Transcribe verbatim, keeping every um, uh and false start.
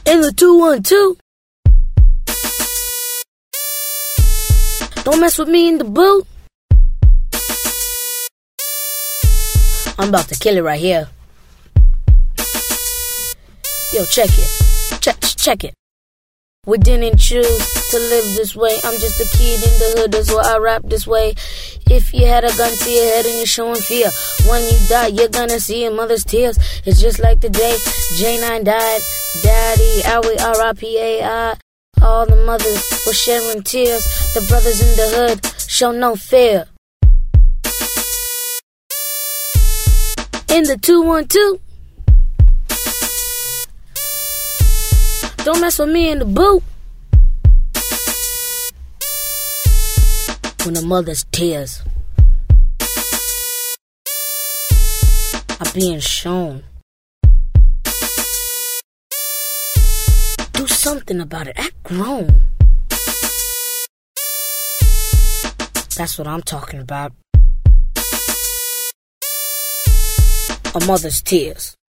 In the two one two. Don't mess with me in the booth. I'm about to kill it right here. Yo, check it. Check, check it. We didn't choose to live this way. I'm just a kid in the hood, that's why I rap this way. If you had a gun to your head and you're showing fear, when you die, you're gonna see your mother's tears. It's just like the day J nine died. Daddy, Owie, R I P A I. All the mothers were sharing tears. The brothers in the hood show no fear. In the two one two. Don't mess with me in the booth. When the mother's tears are being shown, do something about it. Act grown. That's what I'm talking about. A mother's tears.